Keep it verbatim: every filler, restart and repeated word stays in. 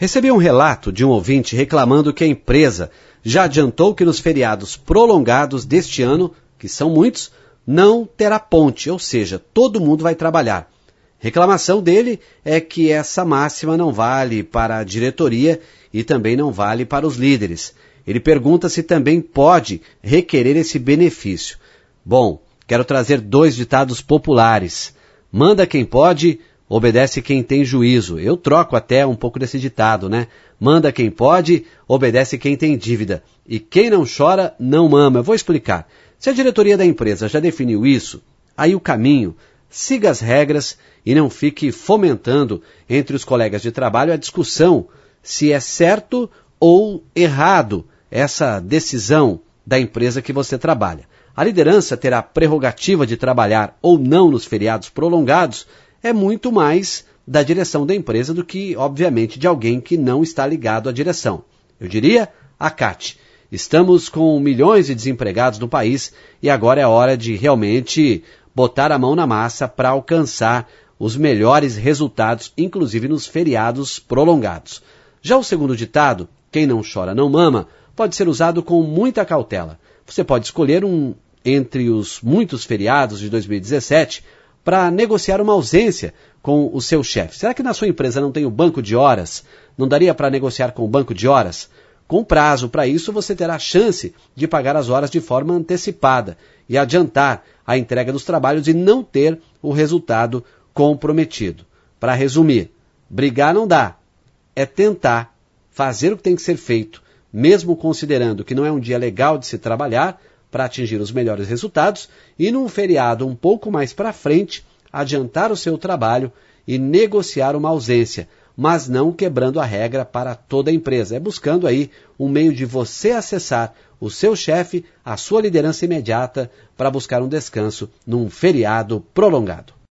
Recebi um relato de um ouvinte reclamando que a empresa já adiantou que nos feriados prolongados deste ano, que são muitos, não terá ponte, ou seja, todo mundo vai trabalhar. Reclamação dele é que essa máxima não vale para a diretoria e também não vale para os líderes. Ele pergunta se também pode requerer esse benefício. Bom, quero trazer dois ditados populares. Manda quem pode, obedece quem tem juízo. Eu troco até um pouco desse ditado, né? Manda quem pode, obedece quem tem dívida. E quem não chora, não mama. Eu vou explicar. Se a diretoria da empresa já definiu isso, aí o caminho, siga as regras e não fique fomentando entre os colegas de trabalho a discussão se é certo ou errado essa decisão da empresa que você trabalha. A liderança terá a prerrogativa de trabalhar ou não nos feriados prolongados, é muito mais da direção da empresa do que, obviamente, de alguém que não está ligado à direção. Eu diria, acate. Estamos com milhões de desempregados no país e agora é hora de realmente botar a mão na massa para alcançar os melhores resultados, inclusive nos feriados prolongados. Já o segundo ditado, quem não chora não mama, pode ser usado com muita cautela. Você pode escolher um entre os muitos feriados de dois mil e dezessete para negociar uma ausência com o seu chefe. Será que na sua empresa não tem o banco de horas? Não daria para negociar com o banco de horas? Com prazo para isso, você terá a chance de pagar as horas de forma antecipada e adiantar a entrega dos trabalhos e não ter o resultado comprometido. Para resumir, brigar não dá, é tentar fazer o que tem que ser feito, mesmo considerando que não é um dia legal de se trabalhar, para atingir os melhores resultados e num feriado um pouco mais para frente, adiantar o seu trabalho e negociar uma ausência, mas não quebrando a regra para toda a empresa. É buscando aí um meio de você acessar o seu chefe, a sua liderança imediata, para buscar um descanso num feriado prolongado.